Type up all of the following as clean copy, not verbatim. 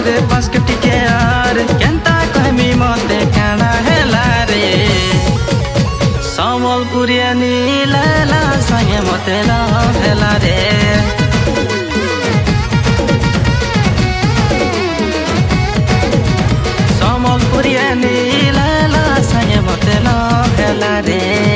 रे बास्केट के यार केंता कहमी मते काना हेला रे समलपुरिया नीला संगे मते लव हेला रे समलपुरिया नीला संगे मते लव हेला रे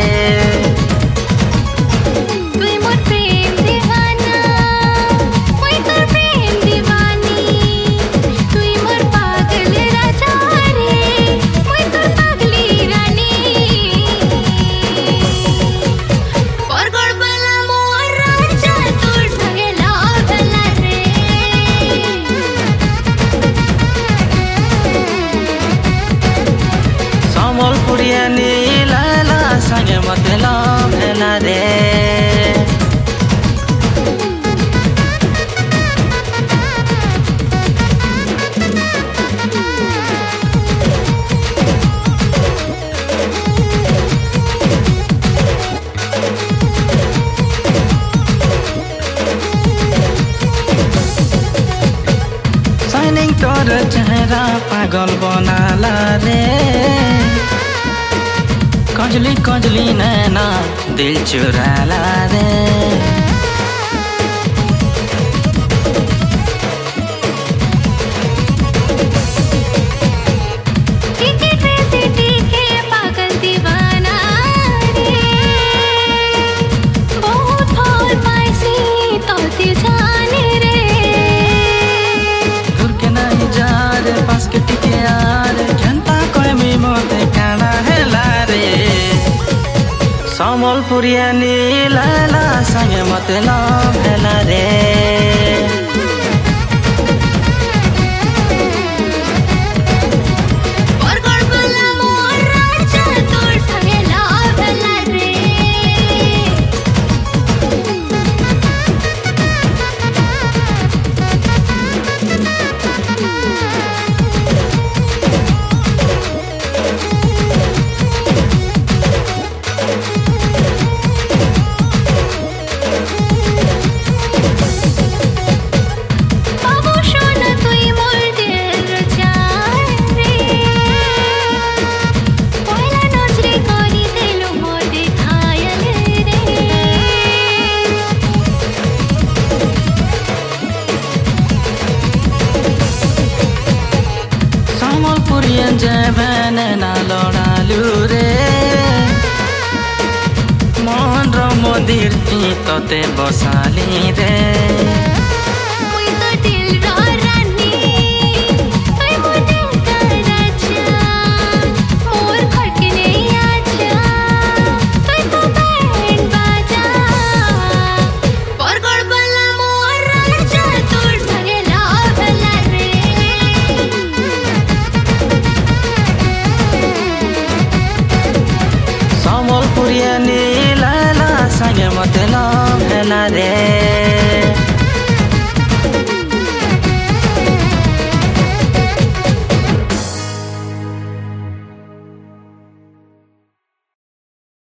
समलपुरिया नीला संगे मते लव हेला रे साइनिंग तोर चेहरा पागल बनाला रे कजली नैना दिल चुराला रे समलपुरिया नीला संगे मते लव हेला रे समलपुरियन जेबेन ना लड़ालू रे मन र मन्दिर तते बसाली रे समलपुरिया नीला संगे मते लव हेला रे।